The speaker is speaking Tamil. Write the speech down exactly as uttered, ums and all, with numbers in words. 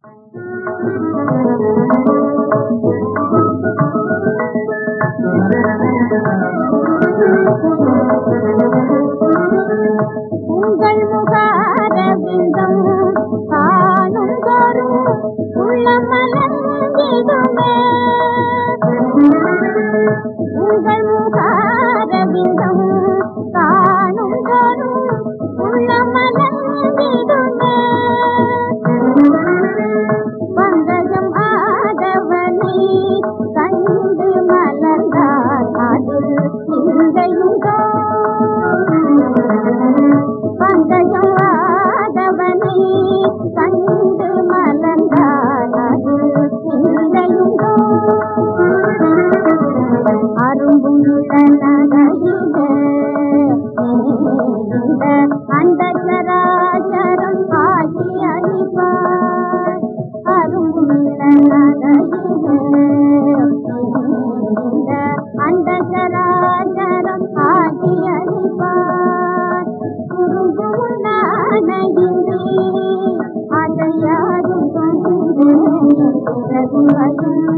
உங்கள் முகாரவிந்தம் காணும் தோறும் உள்ளமலர்ந்திடுமே. உங்கள் முகாரவிந்தம் காணும் தோறும் உள்ளமலர்ந்திடுமே. பங்கஜம் ஆதவனை கண்டு மலர்ந்தால் அதில் சிந்தையுண்டோ? பங்கஜம் ஆதவனை கண்டு மலர்ந்தால் அதில் சிந்தையுண்டோ? அரும்பும் இளநகையிலே இந்த அண்டசராசரம் ஆகி அழிப்பார். அரும்பும் இளநகையிலே இந்த அண்டசராசரம் ஆகி அழிப்பார். குறும்பு உண்ணானையின்றி அதையாரும் கொண்டு பிறவி வயம்